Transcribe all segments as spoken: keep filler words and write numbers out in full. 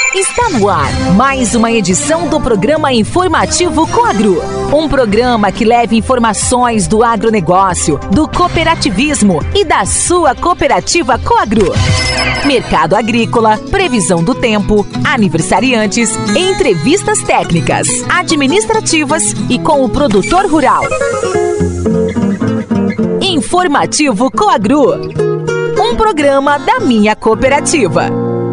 Está no ar mais uma edição do programa Informativo Coagro. Um programa que leva informações do agronegócio, do cooperativismo e da sua cooperativa Coagro. Mercado agrícola, previsão do tempo, aniversariantes, entrevistas técnicas, administrativas e com o produtor rural. Informativo Coagro. Um programa da minha cooperativa.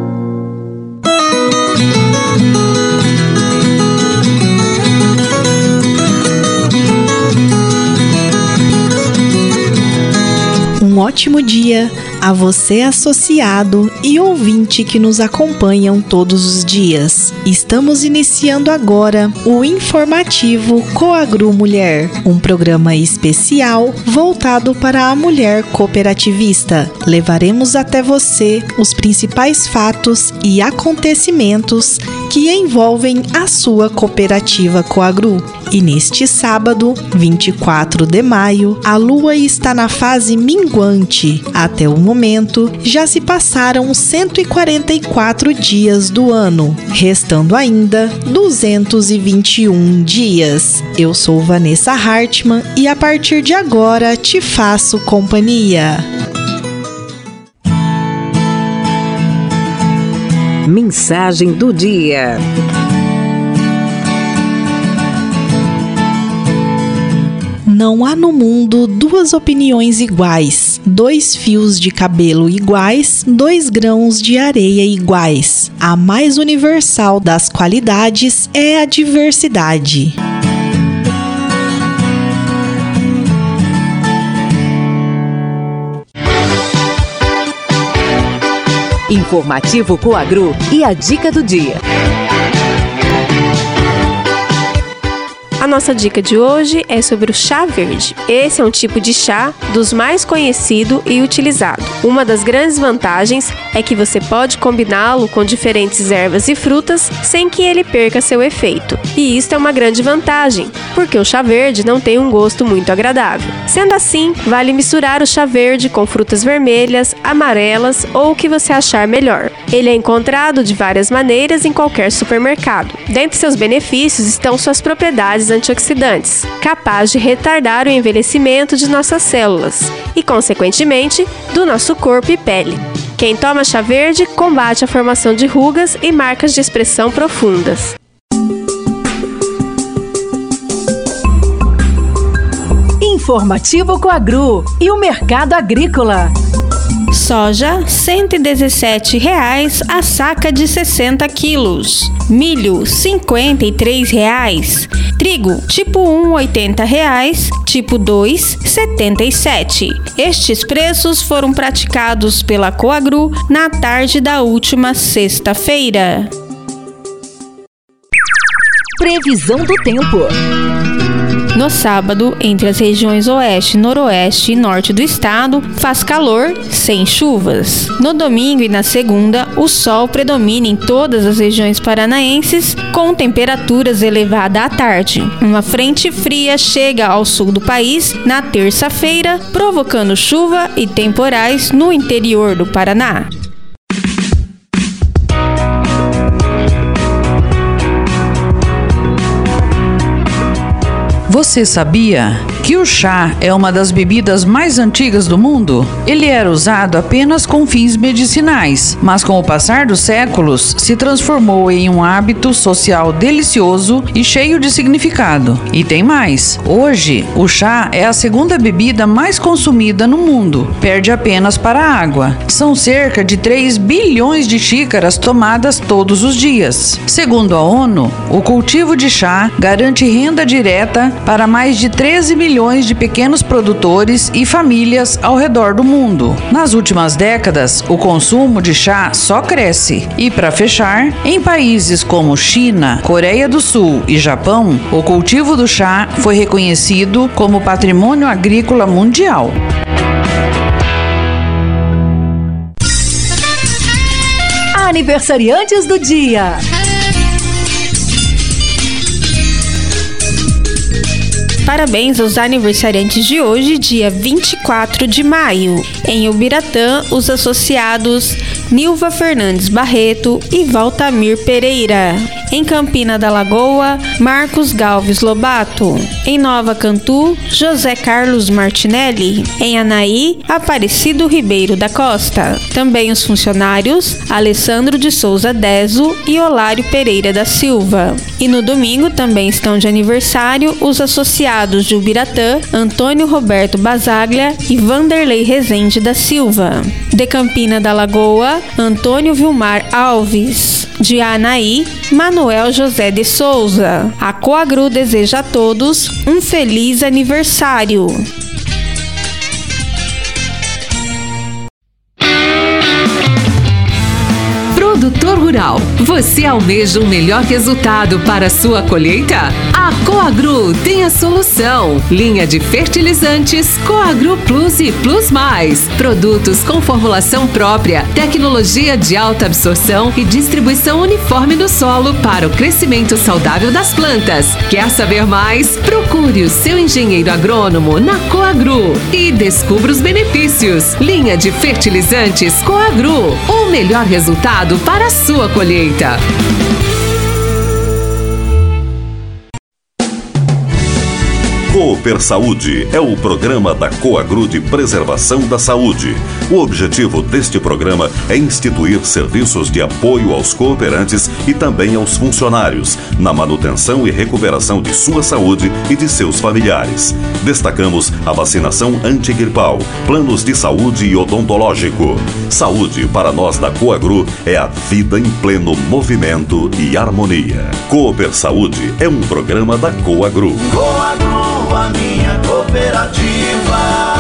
Um ótimo dia a você, associado e ouvinte que nos acompanham todos os dias. Estamos iniciando agora o Informativo Coagro Mulher, um programa especial voltado para a mulher cooperativista. Levaremos até você os principais fatos e acontecimentos que envolvem a sua cooperativa Coagro. E neste sábado, vinte e quatro de maio, a lua está na fase minguante. Até o momento, já se passaram cento e quarenta e quatro dias do ano, restando ainda duzentos e vinte e um dias. Eu sou Vanessa Hartmann e a partir de agora te faço companhia. Mensagem do dia. Não há no mundo duas opiniões iguais, dois fios de cabelo iguais, dois grãos de areia iguais. A mais universal das qualidades é a diversidade. Informativo Coagro e a dica do dia. A nossa dica de hoje é sobre o chá verde. Esse é um tipo de chá dos mais conhecido e utilizado. Uma das grandes vantagens é que você pode combiná-lo com diferentes ervas e frutas sem que ele perca seu efeito. E isso é uma grande vantagem, porque o chá verde não tem um gosto muito agradável. Sendo assim, vale misturar o chá verde com frutas vermelhas, amarelas ou o que você achar melhor. Ele é encontrado de várias maneiras em qualquer supermercado. Dentre seus benefícios estão suas propriedades antioxidantes, capaz de retardar o envelhecimento de nossas células e, consequentemente, do nosso corpo e pele. Quem toma chá verde combate a formação de rugas e marcas de expressão profundas. Informativo Coagro e o mercado agrícola. Soja, cento e dezessete reais a saca de sessenta quilos. Milho, cinquenta e três reais. Trigo, tipo um, oitenta reais. Tipo dois, setenta e sete. Estes preços foram praticados pela Coagro na tarde da última sexta-feira. Previsão do tempo. No sábado, entre as regiões oeste, noroeste e norte do estado, faz calor, sem chuvas. No domingo e na segunda, o sol predomina em todas as regiões paranaenses, com temperaturas elevadas à tarde. Uma frente fria chega ao sul do país na terça-feira, provocando chuva e temporais no interior do Paraná. Você sabia que o chá é uma das bebidas mais antigas do mundo? Ele era usado apenas com fins medicinais, mas com o passar dos séculos se transformou em um hábito social delicioso e cheio de significado. E tem mais. Hoje, o chá é a segunda bebida mais consumida no mundo, perde apenas para a água. São cerca de três bilhões de xícaras tomadas todos os dias. Segundo a ONU, o cultivo de chá garante renda direta para mais de treze milhões de pequenos produtores e famílias ao redor do mundo. Nas últimas décadas, o consumo de chá só cresce. E para fechar, em países como China, Coreia do Sul e Japão, o cultivo do chá foi reconhecido como patrimônio agrícola mundial. Aniversariantes do dia. Parabéns aos aniversariantes de hoje, dia vinte e quatro de maio. Em Ubiratã, os associados Nilva Fernandes Barreto e Valtamir Pereira. Em Campina da Lagoa, Marcos Galves Lobato. Em Nova Cantu, José Carlos Martinelli. Em Anaí, Aparecido Ribeiro da Costa. Também os funcionários Alessandro de Souza Deso e Olário Pereira da Silva. E no domingo também estão de aniversário os associados de Ubiratã, Antônio Roberto Basaglia e Vanderlei Rezende da Silva. De Campina da Lagoa, Antônio Vilmar Alves. De Anaí, Manuel José de Souza. A Coagru deseja a todos um feliz aniversário. Produtor rural, você almeja um melhor resultado para a sua colheita? A Coagru tem a solução. Linha de fertilizantes Coagru Plus e Plus Mais. Produtos com formulação própria, tecnologia de alta absorção e distribuição uniforme no solo para o crescimento saudável das plantas. Quer saber mais? Procure o seu engenheiro agrônomo na Coagru e descubra os benefícios. Linha de fertilizantes Coagru, o melhor resultado para a sua colheita. Cooper Saúde é o programa da Coagru de Preservação da Saúde. O objetivo deste programa é instituir serviços de apoio aos cooperantes e também aos funcionários, na manutenção e recuperação de sua saúde e de seus familiares. Destacamos a vacinação antigripal, planos de saúde e odontológico. Saúde, para nós da Coagru, é a vida em pleno movimento e harmonia. Cooper Saúde é um programa da Coagru. Coagru, a minha cooperativa.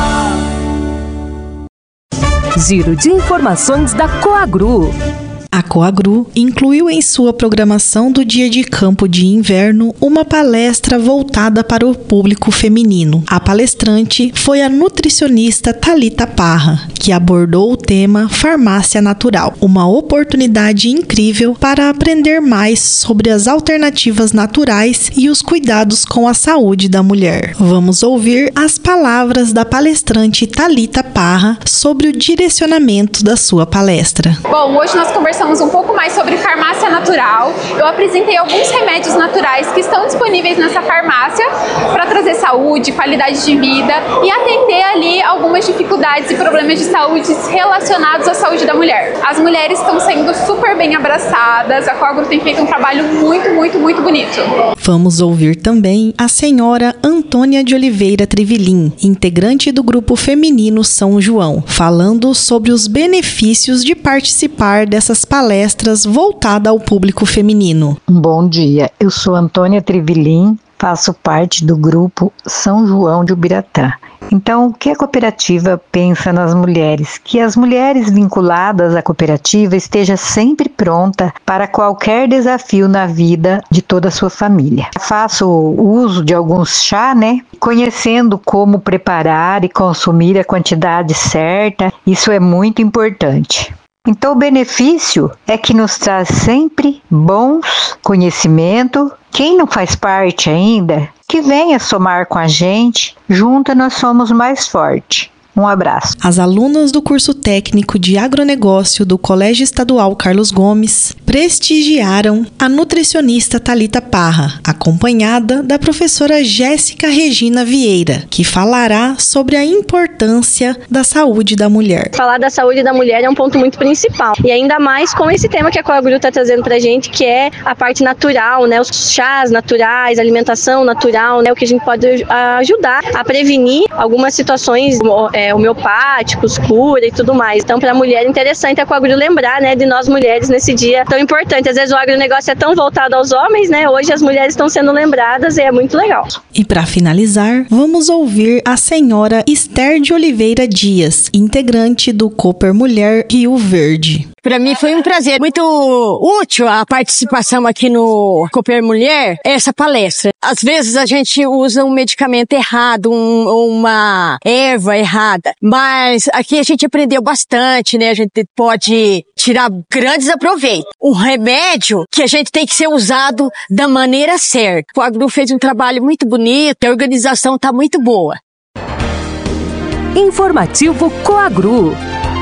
Giro de informações da Coagru. A Coagru incluiu em sua programação do Dia de Campo de Inverno uma palestra voltada para o público feminino. A palestrante foi a nutricionista Thalita Parra, que abordou o tema Farmácia Natural, uma oportunidade incrível para aprender mais sobre as alternativas naturais e os cuidados com a saúde da mulher. Vamos ouvir as palavras da palestrante Thalita Parra sobre o direcionamento da sua palestra. Bom, hoje nós conversamos um pouco mais sobre farmácia natural. Eu apresentei alguns remédios naturais que estão disponíveis nessa farmácia para trazer saúde, qualidade de vida e atender ali algumas dificuldades e problemas de saúde relacionados à saúde da mulher. As mulheres estão sendo super bem abraçadas, a Coagru tem feito um trabalho muito, muito, muito bonito. Vamos ouvir também a senhora Antônia de Oliveira Trivilim, integrante do grupo feminino São João, falando sobre os benefícios de participar dessas palestras voltadas ao público feminino. Bom dia, eu sou Antônia Trivilim, faço parte do grupo São João de Ubiratã. Então, o que a cooperativa pensa nas mulheres? Que as mulheres vinculadas à cooperativa estejam sempre pronta para qualquer desafio na vida de toda a sua família. Faço uso de alguns chá, né? Conhecendo como preparar e consumir a quantidade certa, isso é muito importante. Então, o benefício é que nos traz sempre bons conhecimentos. Quem não faz parte ainda, que venha somar com a gente. Junta nós somos mais fortes. Um abraço. As alunas do curso técnico de agronegócio do Colégio Estadual Carlos Gomes prestigiaram a nutricionista Thalita Parra, acompanhada da professora Jéssica Regina Vieira, que falará sobre a importância da saúde da mulher. Falar da saúde da mulher é um ponto muito principal, e ainda mais com esse tema que a Coagru está trazendo pra gente, que é a parte natural, né? Os chás naturais, alimentação natural, né? O que a gente pode ajudar a prevenir algumas situações é, homeopáticos, cura e tudo mais. Então, para a mulher é interessante a Coagru lembrar, né, de nós mulheres nesse dia tão importante. Às vezes o agronegócio é tão voltado aos homens, né? Hoje as mulheres estão sendo lembradas e é muito legal. E para finalizar, vamos ouvir a senhora Esther de Oliveira Dias, integrante do Cooper Mulher Rio Verde. Para mim foi um prazer muito útil a participação aqui no Cooper Mulher, essa palestra. Às vezes a gente usa um medicamento errado, um, uma erva errada, mas aqui a gente aprendeu bastante, né? A gente pode tirar grandes aproveitos. Um remédio que a gente tem que ser usado da maneira certa. O Coagru fez um trabalho muito bonito, a organização está muito boa. Informativo Coagru.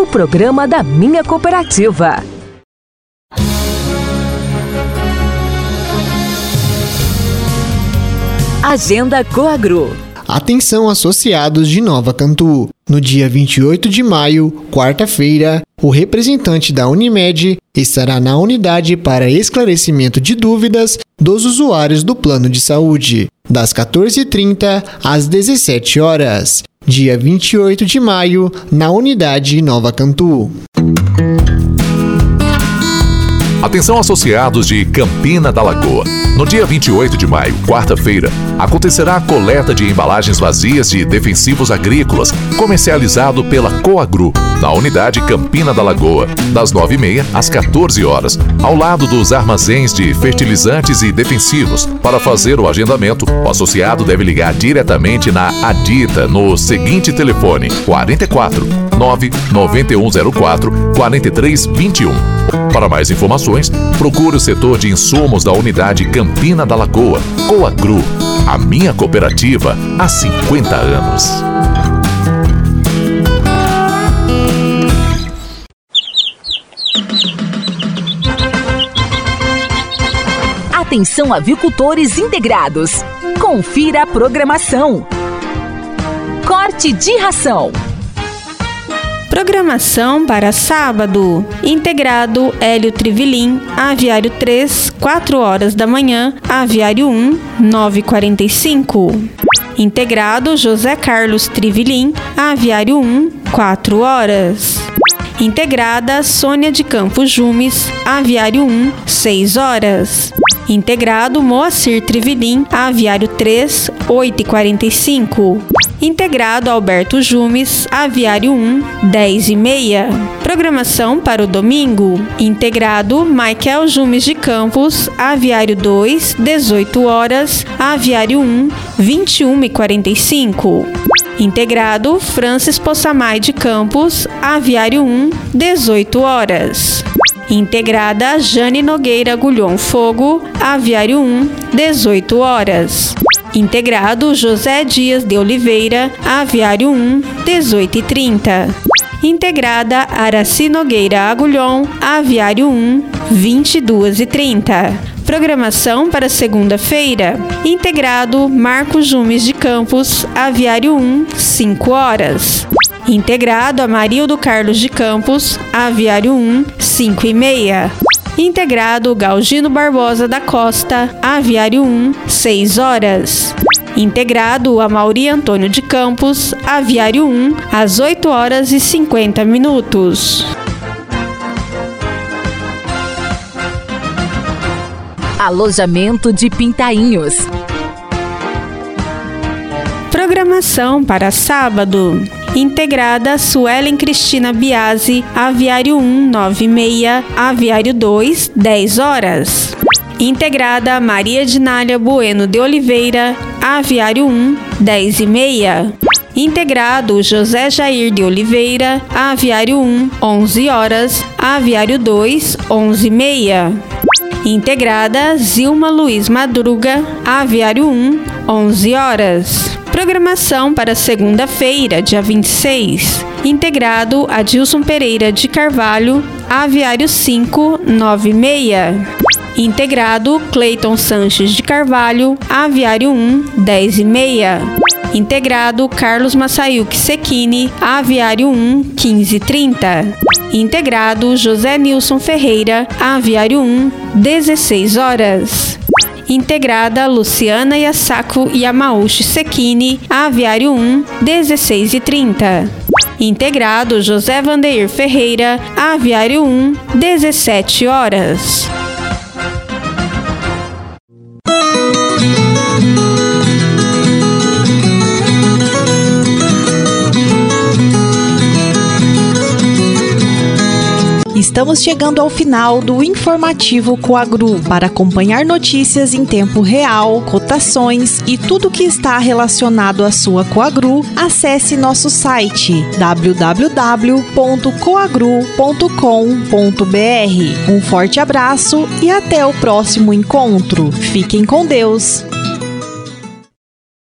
o programa da minha cooperativa. Agenda Coagro. Atenção, associados de Nova Cantu. No dia vinte e oito de maio, quarta-feira, o representante da Unimed estará na unidade para esclarecimento de dúvidas dos usuários do plano de saúde, das quatorze e trinta às dezessete horas. Dia vinte e oito de maio, na unidade Nova Cantu. Atenção, associados de Campina da Lagoa. No dia vinte e oito de maio, quarta-feira, acontecerá a coleta de embalagens vazias de defensivos agrícolas, comercializado pela Coagru, na unidade Campina da Lagoa, das nove e meia às quatorze horas, ao lado dos armazéns de fertilizantes e defensivos. Para fazer o agendamento, o associado deve ligar diretamente na Adita no seguinte telefone: quarenta e quatro, nove nove um zero quatro, quarenta e três vinte e um. Para mais informações, procure o setor de insumos da unidade Campina da Lagoa. Coagru, a minha cooperativa há cinquenta anos. Atenção, avicultores integrados. Confira a programação. Corte de ração. Programação para sábado. Integrado Hélio Trivilim, Aviário três, quatro horas da manhã, Aviário um, nove e quarenta e cinco. Integrado José Carlos Trivilim, Aviário um, quatro horas. Integrada Sônia de Campos Jumes, Aviário um, seis horas. Integrado Moacir Trivilim, Aviário três, oito e quarenta e cinco. Integrado Alberto Jumes, Aviário um, dez e meia. Programação para o domingo. Integrado Michael Jumes de Campos, Aviário dois, dezoito horas, Aviário um, vinte e uma e quarenta e cinco. Integrado Francis Possamay de Campos, Aviário um, dezoito horas. Integrada Jane Nogueira Gulhon Fogo, Aviário um, dezoito horas. Integrado José Dias de Oliveira, Aviário um, dezoito e trinta. Integrada Araci Nogueira Agulhon, Aviário um, vinte e duas e trinta. Programação para segunda-feira. Integrado Marcos Jumes de Campos, Aviário um, cinco horas. Integrado Amarildo Carlos de Campos, Aviário um, cinco e meia. Integrado Galgino Barbosa da Costa, Aviário um, seis horas. Integrado Amauri Antônio de Campos, Aviário um, às oito horas e cinquenta minutos. Alojamento de Pintainhos. Programação para sábado. Integrada Suelen Cristina Biasi, Aviário um, nove e meia, Aviário dois, dez horas. Integrada Maria Dinália Bueno de Oliveira, Aviário um, dez e meia. Integrado José Jair de Oliveira, Aviário um, onze horas, Aviário dois, onze e meia. Integrada Zilma Luiz Madruga, Aviário um, onze horas. Programação para segunda-feira, dia vinte e seis. Integrado Adilson Pereira de Carvalho, Aviário cinco, nove e meia. Integrado Cleiton Sanches de Carvalho, Aviário um, dez e meia. Integrado Carlos Massayuki Sekini, Aviário um, quinze e trinta. Integrado José Nilson Ferreira, Aviário um, dezesseis horas. Integrada Luciana Yasako Yamauchi Sekini, Aviário um, dezesseis e trinta. Integrado José Vandeir Ferreira, Aviário um, dezessete horas. Estamos chegando ao final do informativo Coagru. Para acompanhar notícias em tempo real, cotações e tudo que está relacionado à sua Coagru, acesse nosso site w w w ponto coagru ponto com ponto b r. Um forte abraço e até o próximo encontro. Fiquem com Deus!